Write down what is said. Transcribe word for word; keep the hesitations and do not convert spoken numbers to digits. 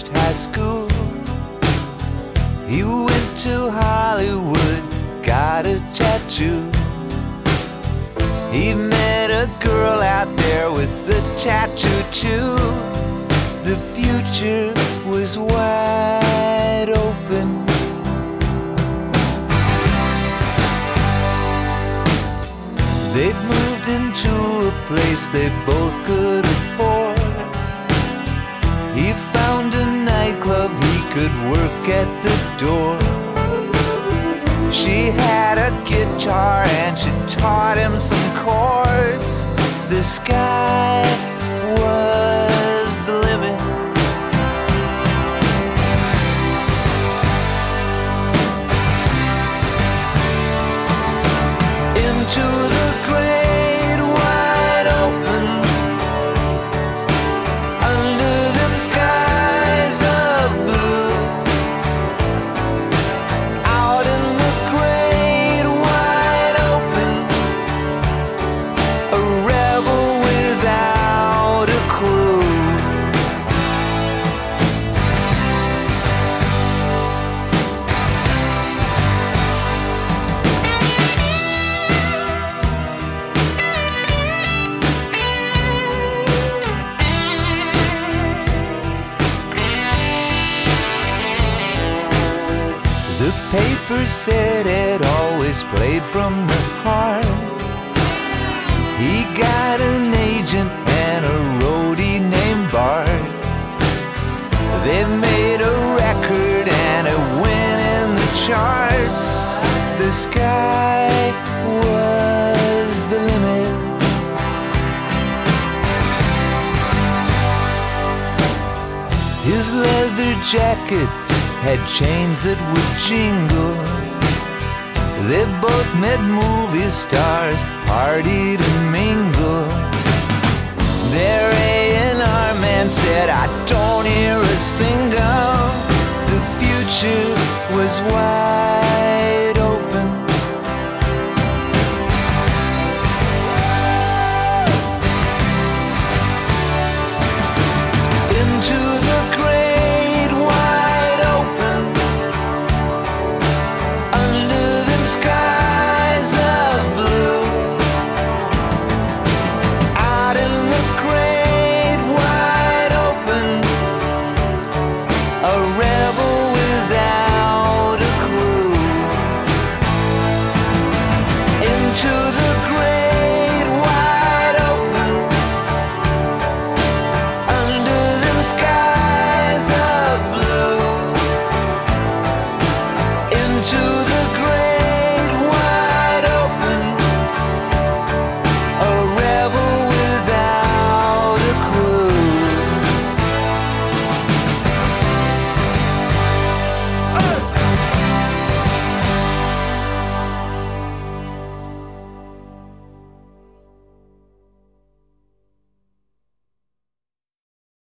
finished high school. He went to Hollywood, got a tattoo. He met a girl out there with a tattoo too. The future was wide open. They'd moved into a place they both could afford. He found a nightclub he could work at the door. She had a guitar and she taught him some chords. The sky was the limit. Into the great wide open, under them skies of blue, out in the great wide open, a rebel without a clue. The paper said it always played from the heart. He got an agent and a roadie named Bart. They made a record and it went in the charts. The sky was the limit. His leather jacket had chains that would jingle. They both met movie stars, partied and mingled. Their A and R man said, I don't hear a single. The future was wide open. Into the great wide open, under them skies of blue, out in the great wide open, a red